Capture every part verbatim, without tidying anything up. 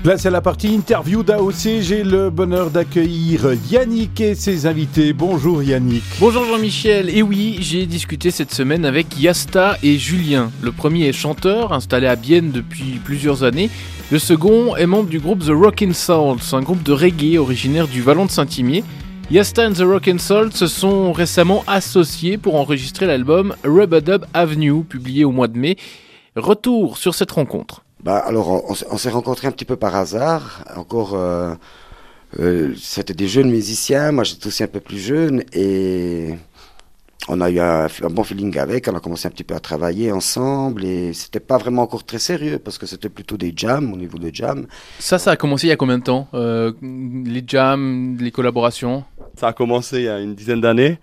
Place à la partie interview d'A O C. J'ai le bonheur d'accueillir Yannick et ses invités. Bonjour Yannick. Bonjour Jean-Michel. Et oui, j'ai discuté cette semaine avec Yasta et Julien. Le premier est chanteur, installé à Bienne depuis plusieurs années. Le second est membre du groupe The Rockin' Souls, un groupe de reggae originaire du Vallon de Saint-Imier. Yasta and The Rockin' Souls se sont récemment associés pour enregistrer l'album Rub-a-Dub Avenue, publié au mois de mai. Retour sur cette rencontre. Bah alors on, on s'est rencontrés un petit peu par hasard. Encore, euh, euh, c'était des jeunes musiciens. Moi, j'étais aussi un peu plus jeune et on a eu un, un bon feeling avec. On a commencé un petit peu à travailler ensemble et c'était pas vraiment encore très sérieux parce que c'était plutôt des jams au niveau de jam. Ça, ça a commencé il y a combien de temps euh, les jams, les collaborations? Ça a commencé il y a une dizaine d'années.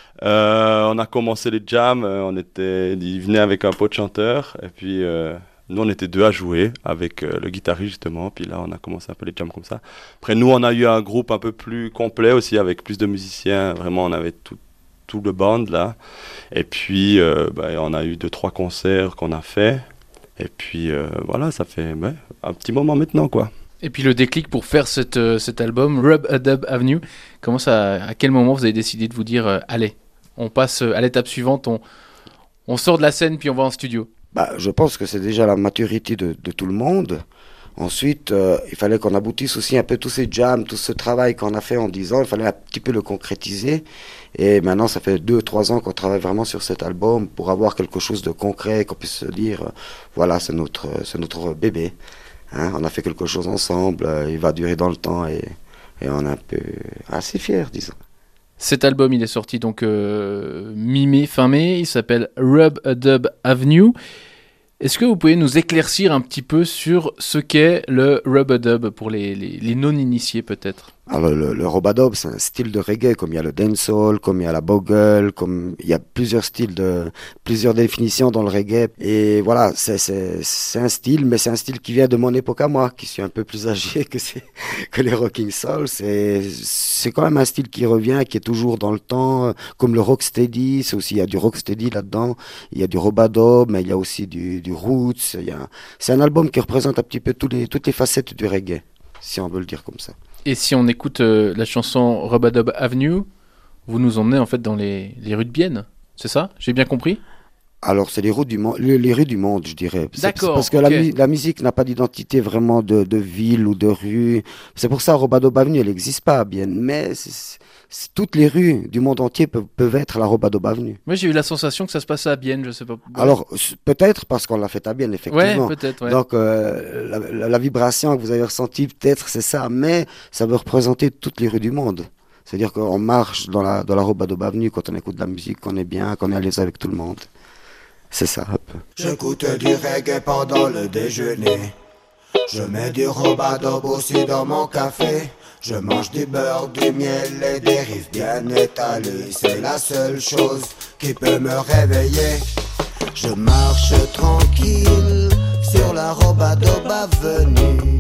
Euh, on a commencé les jams. On était, ils venaient avec un pote chanteur et puis. Euh, Nous, on était deux à jouer avec euh, le guitariste, justement. Puis là, on a commencé un peu les jams comme ça. Après, nous, on a eu un groupe un peu plus complet aussi, avec plus de musiciens. Vraiment, on avait tout, tout le band, là. Et puis, euh, bah, on a eu deux, trois concerts qu'on a fait. Et puis, euh, voilà, ça fait ouais, un petit moment maintenant, quoi. Et puis, le déclic pour faire cette, euh, cet album, Rub-a-Dub Avenue, comment ça, à quel moment vous avez décidé de vous dire, euh, allez, on passe à l'étape suivante, on, on sort de la scène, puis on va en studio? Bah, je pense que c'est déjà la maturité de, de tout le monde. Ensuite, euh, il fallait qu'on aboutisse aussi un peu tous ces jams, tout ce travail qu'on a fait en dix ans, il fallait un petit peu le concrétiser. Et maintenant, ça fait deux, trois ans qu'on travaille vraiment sur cet album pour avoir quelque chose de concret, qu'on puisse se dire, euh, voilà, c'est notre, c'est notre bébé. Hein, on a fait quelque chose ensemble, euh, il va durer dans le temps et, et on est un peu assez fiers, disons. Cet album, il est sorti donc euh, mi-mai, fin mai. Il s'appelle Rub-a-Dub Avenue. Est-ce que vous pouvez nous éclaircir un petit peu sur ce qu'est le Rub-a-Dub pour les, les, les non-initiés peut-être? Alors le, le Rub-a-Dub, c'est un style de reggae, comme il y a le dancehall, comme il y a la bogle, comme il y a plusieurs styles de, plusieurs définitions dans le reggae. Et voilà, c'est, c'est, c'est un style, mais c'est un style qui vient de mon époque à moi, qui suis un peu plus âgé que, c'est, que les Rockin' Souls. C'est, c'est quand même un style qui revient, qui est toujours dans le temps, comme le rocksteady. C'est aussi, il y a du rocksteady là-dedans, il y a du Rub-a-Dub, mais il y a aussi du, du roots. Il y a, c'est un album qui représente un petit peu tous les, toutes les facettes du reggae, si on veut le dire comme ça. Et si on écoute euh, la chanson Rub-a-Dub Avenue, vous nous emmenez en fait dans les, les rues de Bienne, c'est ça? J'ai bien compris? Alors, c'est les rues du monde, les, les rues du monde, je dirais. C'est, D'accord. C'est parce que okay. la, la musique n'a pas d'identité vraiment de, de ville ou de rue. C'est pour ça, Rub-a-Dub Avenue, elle n'existe pas à Bienne. Mais c'est, c'est, toutes les rues du monde entier peuvent, peuvent être la Rub-a-Dub Avenue. Moi, j'ai eu la sensation que ça se passait à Bienne, je sais pas. Ouais. Alors, peut-être parce qu'on l'a fait à Bienne, effectivement. Ouais, peut-être, ouais. Donc, euh, la, la, la vibration que vous avez ressentie, peut-être, c'est ça. Mais ça veut représenter toutes les rues du monde. C'est-à-dire qu'on marche dans la, dans la Rub-a-Dub Avenue quand on écoute de la musique, qu'on est bien, qu'on est à l'aise avec tout le monde. C'est ça, un peu. J'écoute du reggae pendant le déjeuner. Je mets du Rub-a-Dub aussi dans mon café. Je mange du beurre, du miel et des rives bien étalées. C'est la seule chose qui peut me réveiller. Je marche tranquille sur la Rub-a-Dub Avenue.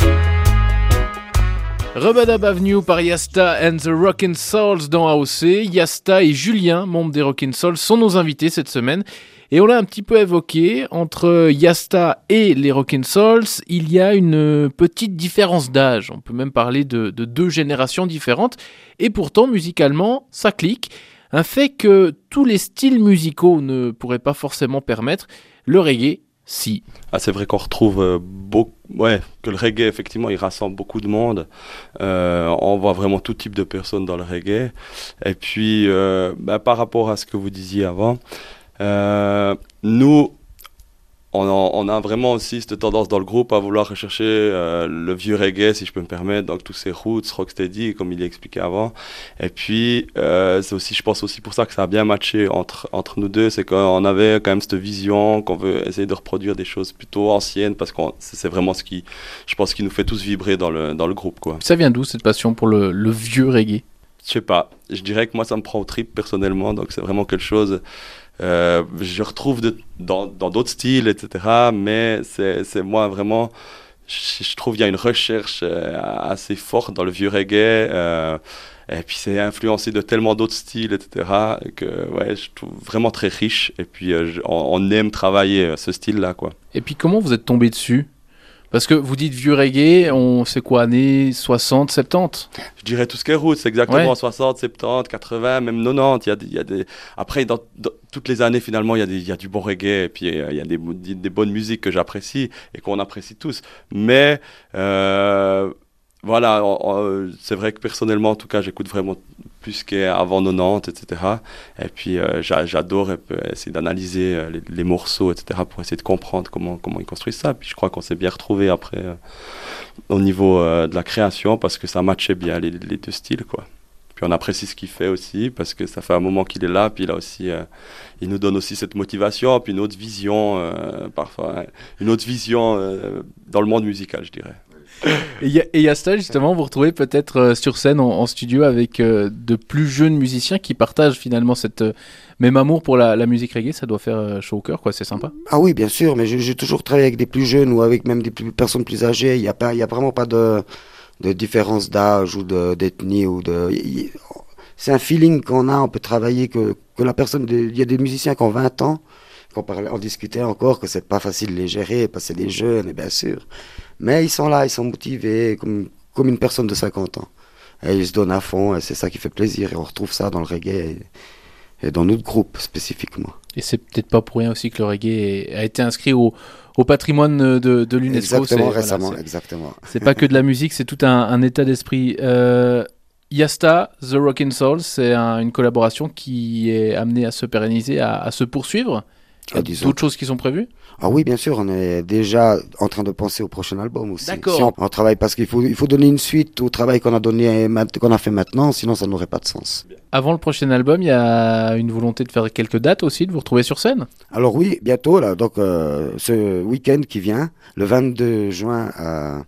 Rub-a-Dub Avenue par Yasta and the Rockin' Souls dans A O C. Yasta et Julien, membres des Rockin' Souls, sont nos invités cette semaine. Et on l'a un petit peu évoqué, entre Yasta et les Rockin' Souls, il y a une petite différence d'âge. On peut même parler de, de deux générations différentes. Et pourtant, musicalement, ça clique. Un fait que tous les styles musicaux ne pourraient pas forcément permettre. Le reggae, si. Ah, c'est vrai qu'on retrouve euh, beaucoup, ouais, que le reggae, effectivement, il rassemble beaucoup de monde. Euh, on voit vraiment tout type de personnes dans le reggae. Et puis, euh, bah, par rapport à ce que vous disiez avant, Euh, nous, on a, on a vraiment aussi cette tendance dans le groupe à vouloir rechercher euh, le vieux reggae, si je peux me permettre, donc tous ces roots, rocksteady, comme il est expliqué avant. Et puis, euh, c'est aussi, je pense aussi pour ça que ça a bien matché entre, entre nous deux, c'est qu'on avait quand même cette vision qu'on veut essayer de reproduire des choses plutôt anciennes, parce que c'est vraiment ce qui, je pense, qui nous fait tous vibrer dans le, dans le groupe, quoi. Ça vient d'où, cette passion pour le, le vieux reggae? Je sais pas, je dirais que moi ça me prend au trip personnellement, donc c'est vraiment quelque chose... Euh, je retrouve de, dans, dans d'autres styles, et cetera. Mais c'est, c'est moi vraiment, je, je trouve qu'il y a une recherche euh, assez forte dans le vieux reggae. Euh, et puis c'est influencé de tellement d'autres styles, et cetera. Que ouais, je trouve vraiment très riche. Et puis euh, je, on, on aime travailler ce style-là, quoi. Et puis comment vous êtes tombé dessus? Parce que vous dites vieux reggae, on c'est quoi, années soixante, soixante-dix? Je dirais tout ce qui est roots, c'est exactement Ouais. soixante, soixante-dix, quatre-vingts, même quatre-vingt-dix. Il y a, des- il y a des... Après, dans, dans toutes les années, finalement, il y a, des, il y a du bon reggae et puis euh, il y a des, des, des bonnes musiques que j'apprécie et qu'on apprécie tous. Mais euh, voilà, on- on- c'est vrai que personnellement, en tout cas, j'écoute vraiment plus ce qui est avant quatre-vingt-dix, et cetera. Et puis, euh, j'a- j'adore un peu essayer d'analyser euh, les, les morceaux, et cetera, pour essayer de comprendre comment, comment ils construisent ça. Puis, je crois qu'on s'est bien retrouvé après euh, au niveau euh, de la création parce que ça matchait bien les, les deux styles, quoi. Puis, on apprécie ce qu'il fait aussi parce que ça fait un moment qu'il est là. Puis, là aussi, euh, il nous donne aussi cette motivation, puis une autre vision, euh, parfois, une autre vision euh, dans le monde musical, je dirais. Et Ya- et Yasta, justement, vous retrouvez peut-être euh, sur scène en, en studio avec euh, de plus jeunes musiciens qui partagent finalement cette euh, même amour pour la, la musique reggae. Ça doit faire euh, chaud au cœur, quoi. C'est sympa. Ah oui, bien sûr, mais j'ai j'ai toujours travaillé avec des plus jeunes ou avec même des plus, personnes plus âgées. Il n'y a, pas- il y a vraiment pas de, de différence d'âge ou de- d'ethnie. ou de. il- C'est un feeling qu'on a, on peut travailler, que, que la personne. Il y a des musiciens qui ont vingt ans, qu'on parlait, on discutait encore que c'est pas facile de les gérer parce que c'est des jeunes, et bien sûr. Mais ils sont là, ils sont motivés, comme, comme une personne de cinquante ans. Et ils se donnent à fond, et c'est ça qui fait plaisir. Et on retrouve ça dans le reggae et, et dans notre groupe spécifiquement. Et c'est peut-être pas pour rien aussi que le reggae a été inscrit au, au patrimoine de, de l'UNESCO. Exactement, C'est- récemment, voilà, c'est- exactement. c'est pas que de la musique, c'est tout un, un état d'esprit. Euh, Yasta, The Rockin' Soul, c'est un- une collaboration qui est amenée à se pérenniser, à, à se poursuivre. Il y a Ah, disons. d'autres choses qui sont prévues? Ah oui, bien sûr, on est déjà en train de penser au prochain album aussi. D'accord. Si on, on travaille parce qu'il faut, il faut donner une suite au travail qu'on a donné, qu'on a fait maintenant, sinon ça n'aurait pas de sens. Avant le prochain album, il y a une volonté de faire quelques dates aussi, de vous retrouver sur scène. Alors oui, bientôt là, donc euh, ce week-end qui vient, le vingt-deux juin, à-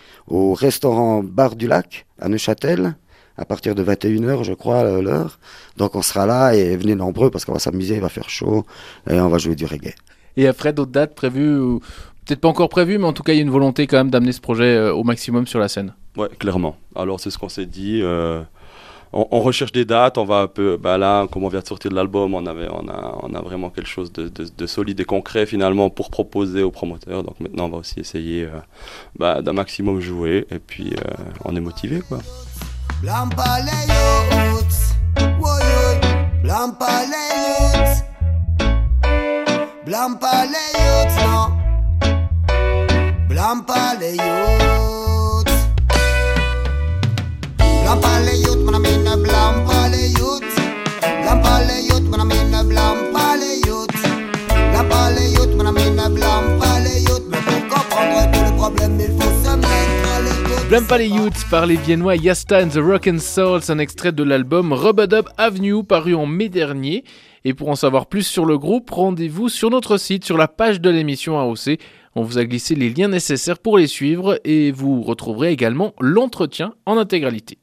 au restaurant Bar du Lac à Neuchâtel, à partir de vingt et une heures, je crois, euh, l'heure. Donc on sera là et venez nombreux parce qu'on va s'amuser, il va faire chaud et on va jouer du reggae. Et après, d'autres dates prévues, ou peut-être pas encore prévues, mais en tout cas, il y a une volonté quand même d'amener ce projet euh, au maximum sur la scène. Ouais, clairement. Alors, c'est ce qu'on s'est dit. euh, on, on recherche des dates. On va un peu. Bah là, comme on vient de sortir de l'album, on, avait, on, a, on a vraiment quelque chose de, de, de solide et concret finalement pour proposer aux promoteurs. Donc maintenant, on va aussi essayer euh, bah, d'un maximum jouer. Et puis, euh, on est motivé, quoi. Blanc par les youths, woy woy. Blanc par les youths, blanc par les youths, non. Blanc par les youths, blanc par les youths, mon ami, ne blanc par les youths, blanc par les youths, mon ami, ne blanc par les youths, blanc par les youths, mon ami, ne blanc par les youths. Mais pour comprendre tous les problèmes, il faut se mettre à l'écoute. Blâme pas les Youths par les Viennois Yasta and the Rockin' Souls, un extrait de l'album Rub-a-Dub Avenue paru en mai dernier. Et pour en savoir plus sur le groupe, rendez-vous sur notre site, sur la page de l'émission A O C. On vous a glissé les liens nécessaires pour les suivre et vous retrouverez également l'entretien en intégralité.